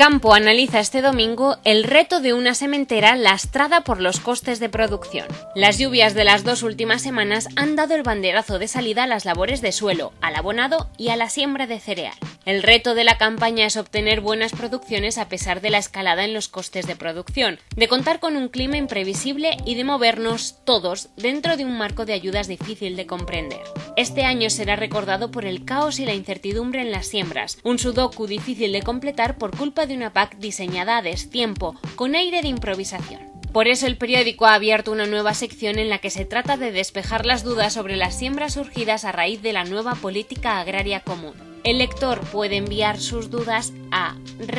Campo analiza este domingo el reto de una sementera lastrada por los costes de producción. Las lluvias de las 2 últimas semanas han dado el banderazo de salida a las labores de suelo, al abonado y a la siembra de cereal. El reto de la campaña es obtener buenas producciones a pesar de la escalada en los costes de producción, de contar con un clima imprevisible y de movernos todos dentro de un marco de ayudas difícil de comprender. Este año será recordado por el caos y la incertidumbre en las siembras, un sudoku difícil de completar por culpa de una PAC diseñada a destiempo, con aire de improvisación. Por eso el periódico ha abierto una nueva sección en la que se trata de despejar las dudas sobre las siembras surgidas a raíz de la nueva política agraria común. El lector puede enviar sus dudas a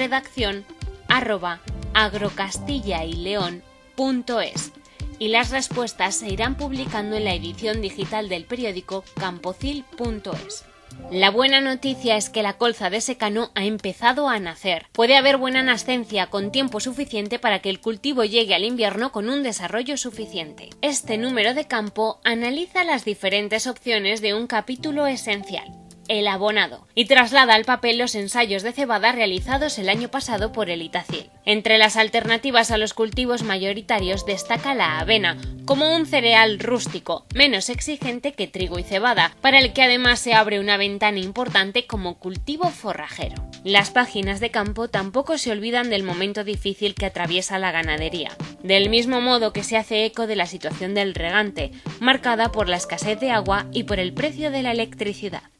redaccion@agrocastillaileon.es y las respuestas se irán publicando en la edición digital del periódico campocil.es. La buena noticia es que la colza de secano ha empezado a nacer. Puede haber buena nascencia con tiempo suficiente para que el cultivo llegue al invierno con un desarrollo suficiente. Este número de Campo analiza las diferentes opciones de un capítulo esencial: el abonado, y traslada al papel los ensayos de cebada realizados el año pasado por el Itacil. Entre las alternativas a los cultivos mayoritarios destaca la avena, como un cereal rústico, menos exigente que trigo y cebada, para el que además se abre una ventana importante como cultivo forrajero. Las páginas de Campo tampoco se olvidan del momento difícil que atraviesa la ganadería, del mismo modo que se hace eco de la situación del regante, marcada por la escasez de agua y por el precio de la electricidad.